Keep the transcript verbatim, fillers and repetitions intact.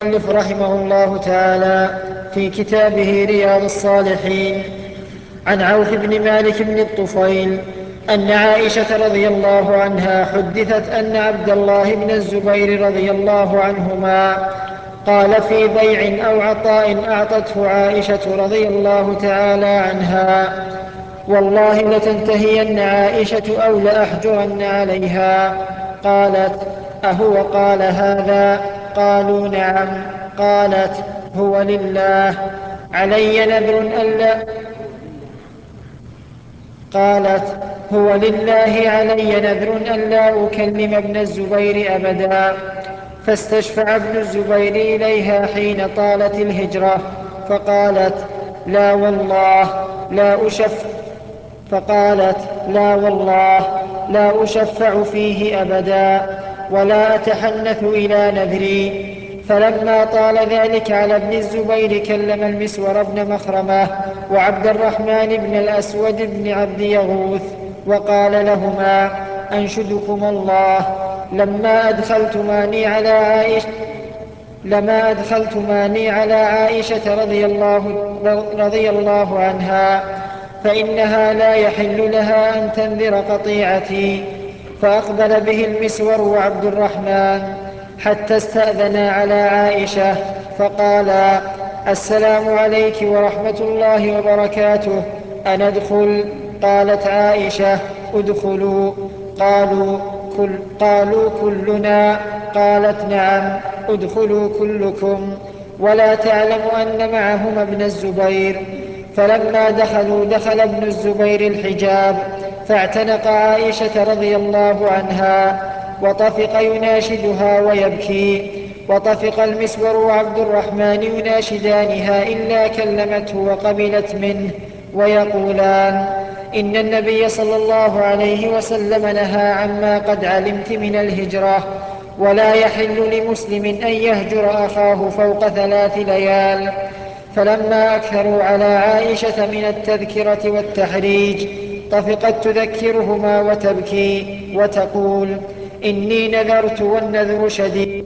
المؤلف رحمه الله تعالى في كتابه رياض الصالحين عن عوف بن مالك بن الطفيل أن عائشة رضي الله عنها حدثت أن عبد الله بن الزبير رضي الله عنهما قال في بيع أو عطاء أعطته عائشة رضي الله تعالى عنها: والله لتنتهين عائشة أو لأحجرن عليها. قالت: أهو قال هذا؟ قالوا: نعم. قالت: هو لله علي نذر ألا قالت: هو لله علي نذر ألا أكلم ابن الزبير أبدا. فاستشفع ابن الزبير إليها حين طالت الهجرة فقالت: لا والله لا أشف فقالت: لا والله لا أشفع فيه أبدا ولا أتحنث إلى نذري. فلما طال ذلك على ابن الزبير كلم المسور بن مخرمة وعبد الرحمن بن الأسود بن عبد يغوث وقال لهما: أنشدكم الله لما أدخلتماني على عائشة لما أدخلتماني على عائشة رضي الله, رضي الله عنها فإنها لا يحل لها أن تنذر قطيعتي. فأقبل به المسور وعبد الرحمن حتى استأذنا على عائشة فقالا: السلام عليك ورحمة الله وبركاته، أندخل؟ قالت عائشة: ادخلوا. قالوا كل قالوا كلنا. قالت: نعم، ادخلوا كلكم. ولا تعلم أن معهما ابن الزبير. فلما دخلوا دخل ابن الزبير الحجاب فاعتنق عائشة رضي الله عنها وطفق يناشدها ويبكي، وطفق المسور وعبد الرحمن يناشدانها إلا كلمته وقبلت منه ويقولان: إن النبي صلى الله عليه وسلم نهى عما قد علمت من الهجرة، ولا يحل لمسلم أن يهجر أخاه فوق ثلاث ليال. فلما أكثروا على عائشة من التذكرة والتحريج طفقت تذكرهما وتبكي وتقول: إني نذرت والنذر شديد